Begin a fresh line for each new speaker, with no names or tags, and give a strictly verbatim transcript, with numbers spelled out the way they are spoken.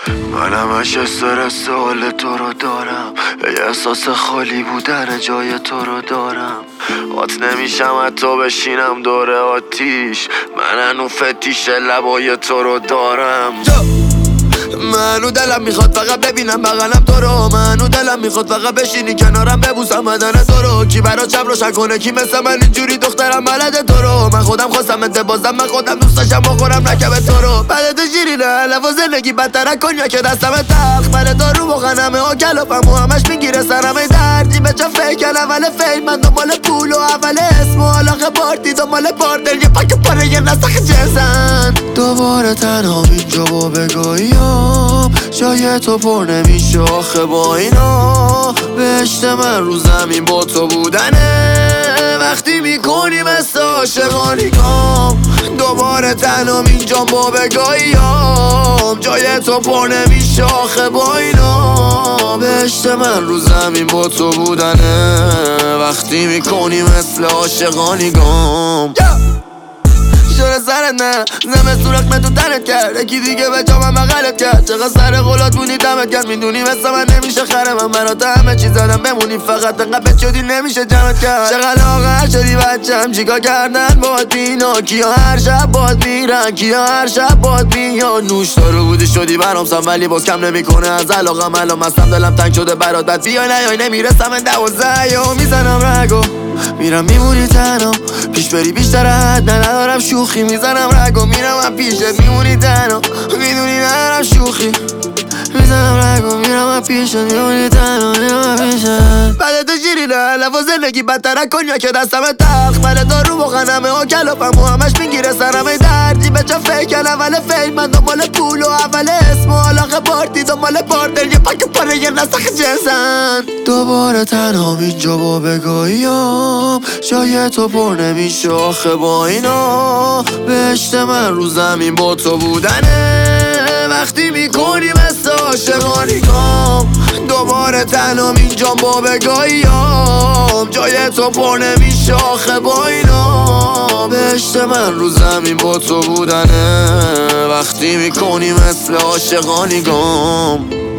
من همش استرس حال تو رو دارم، احساس خالی بودن جای تو رو دارم. آت نمیشم حتی بشینم دور آتیش، من هنو فتیش لبای تو رو دارم. منو دلم میخواد فقط ببینم بغلم تو رو، منو دلم میخواد فقط بشینی کنارم ببوسم بدن تو رو. کی برا چپ روشن کنه کی مثل من اینجوری دخترم بلده تو رو. من خودم خواستم انت بازم من خودم دوست داشتم بخورم نکب تو رو. بعد تو شیرینه لب و زندگی بدتره کنیا که دستم تخت من تو رو بخنمه و کلافم و همش میگیره سرم دردی به جا فکر اول فیل من دنبال پول و اول اسم و علاقه پارتی دنبال پارتر یه پاک پاره یه نسخ جنسن. دوباره تنها اینجا با بگاهیم جای تو پر نمیشه آخه با اینا. بهشت من رو زمین با تو بودنه وقتی میکنی مثل عاشقانی کام. دوباره تنها اینجا با بگاهیم جای تو پر نمیشه آخه با اینا. بهشت من رو زمین با تو بودنه وقتی میکنی مثل عاشقانی گام. شور سرت نه زمه سورخ من تو تنت کرد یکی دیگه به جا من بغلت کرد. چقدر سر قولات بونی دمت کرد میدونی مثل من نمیشه خره من برات همه چیز زدم بمونی فقط انقدر بد شدی نمیشه جمعت کرد. چقدر لاغر شدی بچم چیکار کردن باد بینا کیا هر شب باد میرن کیا هر شب باد میان. نوش دارو بودی شدی برام سم ولی باز کم نمیکنه از علاقم الان مستم دلم تنگ شده برات بد بیای نیای نمیرسم من دوازده یا میزنم رگو میرم میمونی تنها پیش بری بیشتر حد ندارم شوخی میزنم رگو میرم من پیشت میمونی تنها میدونی ندارم شوخی میزنم رگو میرم من پیشت میمونی تنها میرم من پیشت. بعد تو شیرینه لب و زندگی بدتره کنیا که دستم تخت من تو رو بخنمه و کلافم و همش میگیره سرم دردی به جا فکر اول فیل من دنبال پول و اول اسم و علاقه پارتی دنبال پارتر یه پاک پاره یه نسخ جنسن. دوباره تنها اینجا با بگاهیم جای تو پر نمیشه آخه با اینا. بهشت من رو زمین با تو بودنه وقتی میکنی مثل عاشقانی کام. دوباره تنها اینجا با بگاهیم جای تو پر نمیشه آخه با اینا. بهشت من رو زمین با تو بودنه وقتی میکنی مثل عاشقانی گام.